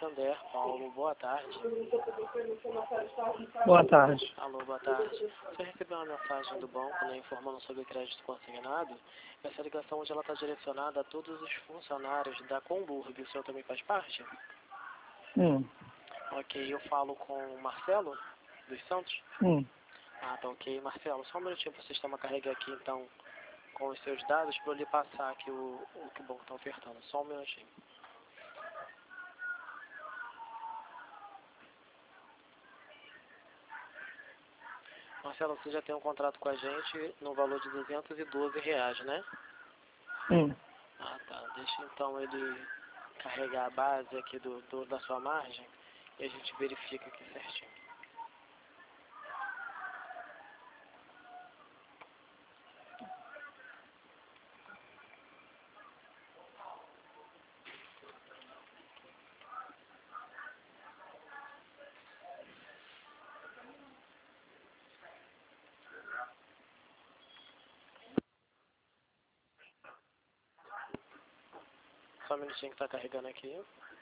Santander, Paulo, boa tarde. Boa tarde. Alô, boa tarde. Você recebeu uma mensagem do banco, né, informando sobre crédito consignado. Essa ligação hoje ela está direcionada a todos os funcionários da Comburg. O senhor também faz parte? Ok, eu falo com o Marcelo, dos Santos? Ah, tá ok. Marcelo, só um minutinho para o sistema carregar aqui, então, com os seus dados, para eu lhe passar aqui o que o banco está ofertando. Só um minutinho. Marcelo, você já tem um contrato com a gente no valor de R$212, né? Ah, tá. Deixa então ele carregar a base aqui da sua margem e a gente verifica aqui certinho. Só um minutinho que está carregando aqui.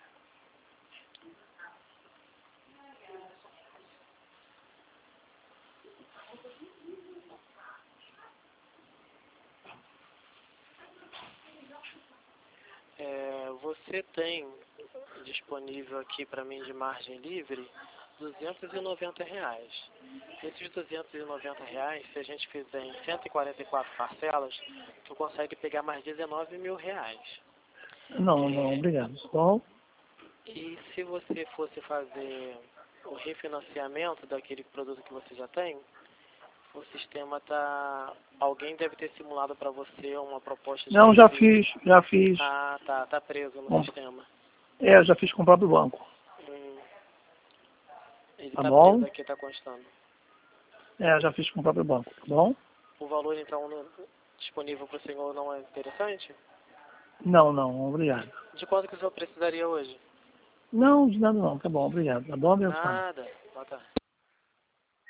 Você tem disponível aqui para mim de margem livre R$290. Esses R$290, se a gente fizer em 144 parcelas, tu consegue pegar mais R$19 mil. Não, obrigado. Bom, E se você fosse fazer o refinanciamento daquele produto que você já tem, o sistema tá... Alguém deve ter simulado para você uma proposta de... não, já fiz. Ah, tá preso no sistema. Já fiz com o próprio banco. Ele Tá tá bom? preso aqui, tá constando. Já fiz com o próprio banco, tá bom? O valor, então, disponível para o senhor não é interessante? Não, obrigado. De quanto que o senhor precisaria hoje? Não, de nada não, tá bom, obrigado. Tá bom, meu pai? Nada. Boa tarde.